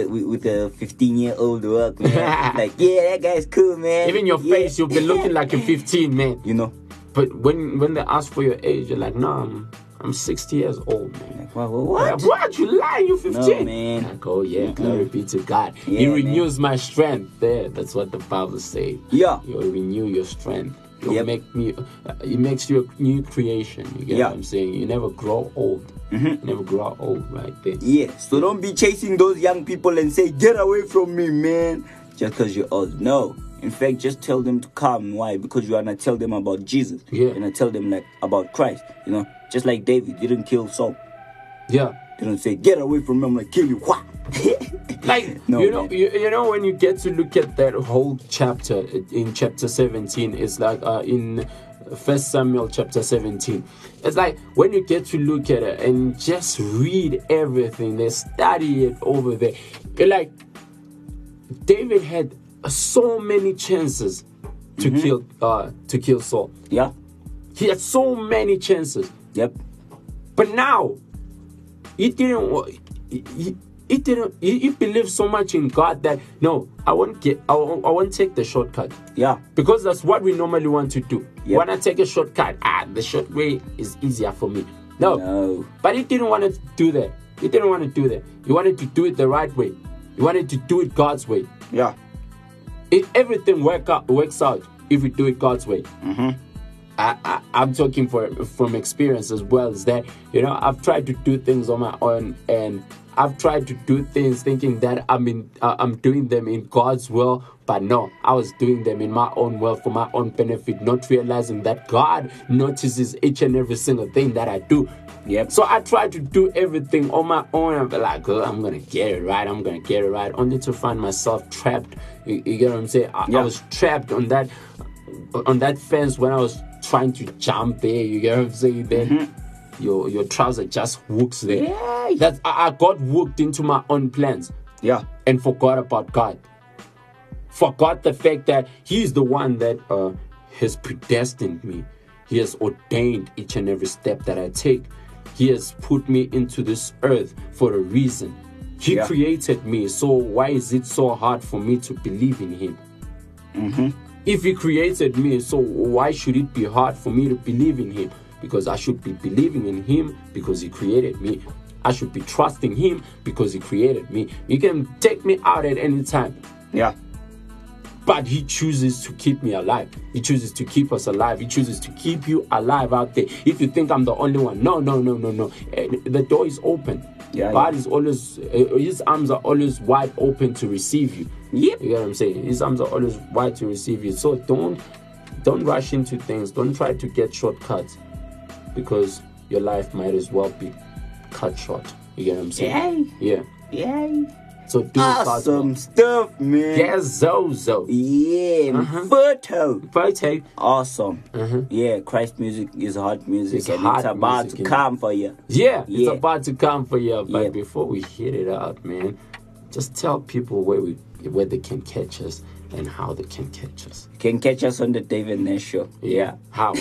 B: 15-year-old walk, man. Like, yeah, that guy's cool, man.
A: Even your
B: Yeah.
A: face, you've been looking like you're 15, man.
B: But
A: when they ask for your age, you're like, no, I'm 60 years old, man.
B: like, what?
A: What? You lying? You're 15.
B: No, man.
A: Like, oh, yeah, glory be to God.
B: Yeah,
A: He
B: man.
A: renews my strength. There, that's what the Bible says.
B: Yeah.
A: He'll renew your strength. He'll
B: Yep.
A: It makes you a new creation. You get
B: Yeah.
A: what I'm saying? You never grow old. You never grow old right there.
B: Yeah, so don't be chasing those young people and say, get away from me, man, just because you're old. No. In fact, just tell them to come. Why? Because you want to tell them about Jesus.
A: Yeah.
B: You want to tell them about Christ. Just like David didn't kill Saul.
A: Yeah.
B: Didn't say, get away from me, I'm going to kill you. Wha?
A: Like,
B: No,
A: you know,
B: man.
A: you know, when you get to look at that whole chapter in chapter 17, it's like in 1 Samuel chapter 17. It's like when you get to look at it and just read everything, they study it over there. You're like, David had so many chances to kill Saul.
B: Yeah.
A: He had so many chances.
B: Yep.
A: But now, he believed so much in God that no, I won't take the shortcut.
B: Yeah.
A: Because that's what we normally want to do.
B: Yep.
A: When I take a shortcut, the short way is easier for me. No. But he didn't want to do that. He didn't want to do that. He wanted to do it the right way. He wanted to do it God's way.
B: Yeah.
A: Everything works out if we do it God's way. I'm talking from experience as well, is that, you know, I've tried to do things on my own, and I've tried to do things thinking that I'm doing them in God's will, but no, I was doing them in my own will for my own benefit, not realizing that God notices each and every single thing that I do.
B: Yep.
A: So I tried to do everything on my own. I'm like, oh, I'm gonna get it right. I'm gonna get it right, only to find myself trapped. You get what I'm saying? I was trapped on that fence when I was trying to jump there. You get what I'm saying? Then your trouser just hooks there. Yeah. I got hooked into my own plans.
B: Yeah.
A: And forgot about God. Forgot the fact that He's the one that has predestined me. He has ordained each and every step that I take. He has put me into this earth for a reason. He created me, so why is it so hard for me to believe in Him? If He created me, so why should it be hard for me to believe in Him? Because I should be believing in Him because He created me. I should be trusting Him because He created me. He can take me out at any time.
B: Yeah.
A: But He chooses to keep me alive. He chooses to keep us alive. He chooses to keep you alive out there. If you think I'm the only one, no. The door is open. God is always, His arms are always wide open to receive you.
B: Yep.
A: You get what I'm saying? His arms are always wide to receive you. So don't rush into things. Don't try to get shortcuts, because your life might as well be cut short. You get what I'm saying?
B: Yeah.
A: So do
B: awesome stuff, man.
A: Yeah, Zozo.
B: Yeah, photo. Awesome.
A: Yeah,
B: Christ music is hot music,
A: it's
B: about to come for you.
A: Yeah, it's about to come for you. But before we hit it out, man, just tell people where they can catch us and how they can catch us.
B: You can catch us on the David Nash Show. Yeah.
A: How?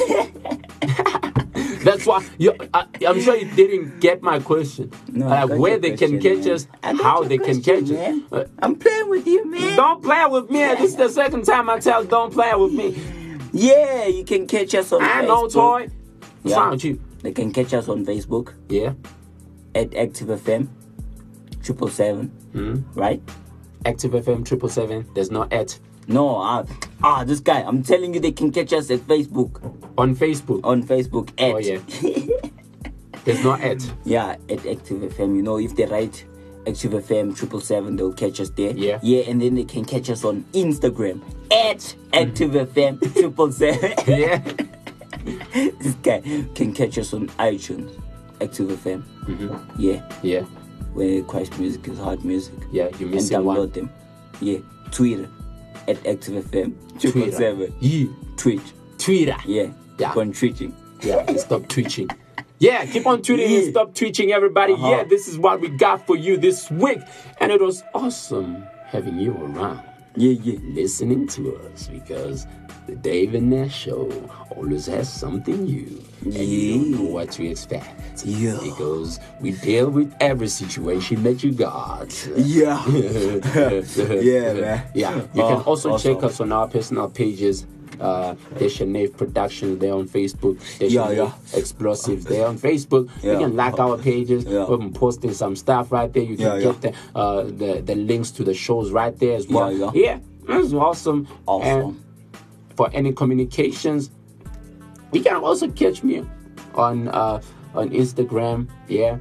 A: That's why I'm sure you didn't get my question.
B: No,
A: like where they can catch us, how they can catch us.
B: I'm playing with you, man.
A: Don't play with me. This is the second time I tell don't play with me.
B: Yeah, you can catch us on Facebook.
A: No toy. What's wrong with you?
B: They can catch us on Facebook.
A: Yeah.
B: At Active FM 777. Right?
A: Active FM 777. There's no at.
B: No, this guy. I'm telling you, they can catch us at Facebook.
A: On Facebook?
B: On Facebook, at.
A: Oh, yeah. There's no at.
B: Yeah, at Active FM. You know, if they write Active FM 777, they'll catch us there.
A: Yeah.
B: Yeah, and then they can catch us on Instagram. At Active FM 777.
A: Yeah.
B: This guy can catch us on iTunes. Active FM. Yeah.
A: Yeah.
B: Where Christ music is hot music.
A: Yeah, you're missing
B: and download
A: one.
B: them. Yeah. Twitter. At Active FM 777.
A: Yeah.
B: Twitch.
A: Twitter.
B: Yeah.
A: Yeah.
B: On twitching.
A: Yeah, stop twitching. Yeah, keep on tweeting and stop twitching, everybody. Yeah, this is what we got for you this week. And it was awesome having you around.
B: Yeah.
A: Listening to us, because the David Nash Show always has something new. And you don't know what to expect.
B: Yeah.
A: Because we deal with every situation that you got.
B: Yeah. Yeah, man.
A: Yeah. You can also check us on our personal pages. Deshanave Productions, they're on Facebook. Deshanave Explosives, they're on Facebook. You can like our pages. We've been posting some stuff right there. You can get the links to the shows right there as well. Yeah, that's awesome. And for any communications, you can also catch me on Instagram. Yeah,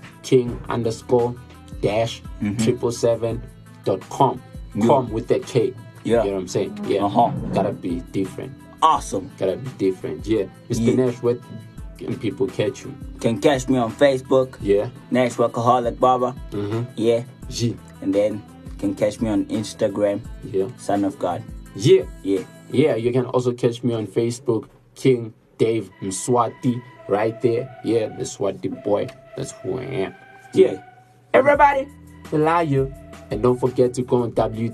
A: king_777.com. Com with that K. You know what I'm saying? Yeah. Gotta be different.
B: Awesome.
A: Gotta be different. Yeah. Mr. Nash, where can people catch you?
B: Can catch me on Facebook.
A: Yeah.
B: Nash Workaholic Barber. Yeah.
A: G.
B: And then you can catch me on Instagram, Son of God.
A: Yeah, you can also catch me on Facebook, King Dave Mswati, right there. Yeah, the Swati boy. That's who I am. Yeah. Everybody, we love you. And don't forget to go on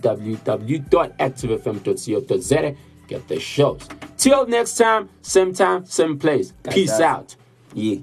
A: www.activefm.co.za. Get the shows. Till next time, same place. Peace out.
B: Yeah.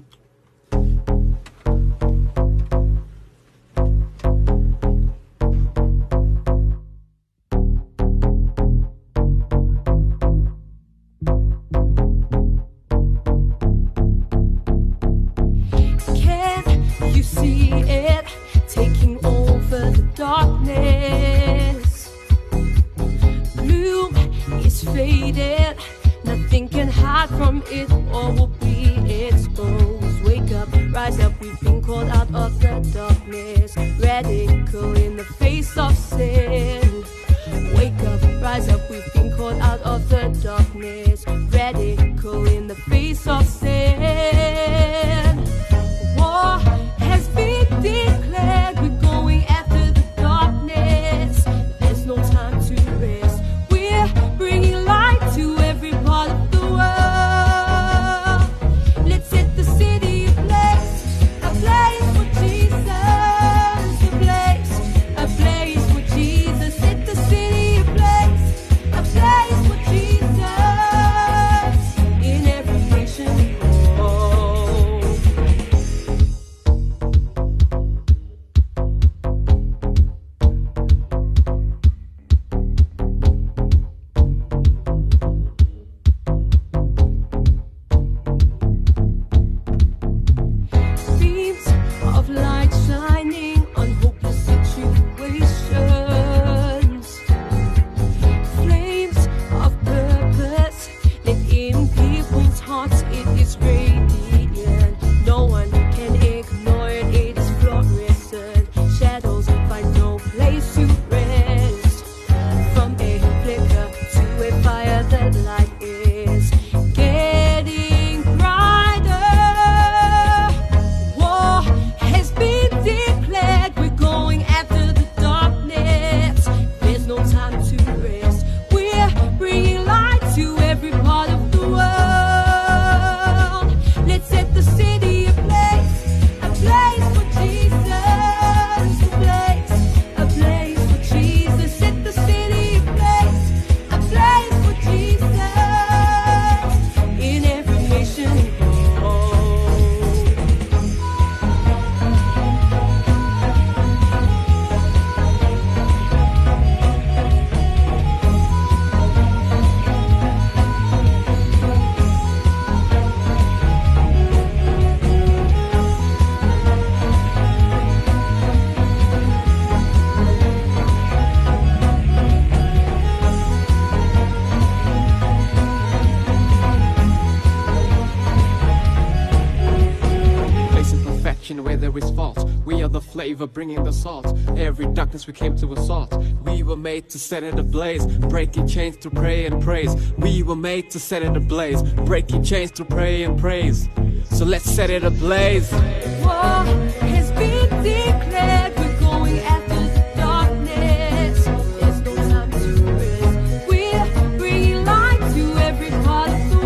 K: Bringing the salt, every darkness we came to assault. We were made to set it ablaze, breaking chains to pray and praise. We were made to set it ablaze, breaking chains to pray and praise. So let's set it ablaze.
L: War has been declared. We're going after the darkness. There's no time to rest. We're bringing light to every part of the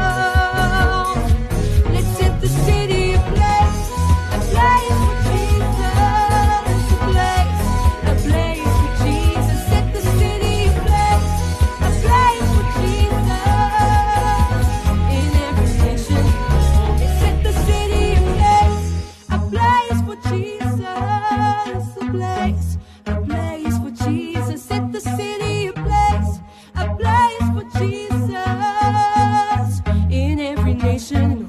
L: world. Let's set the city ablaze, ablaze for Jesus. In every nation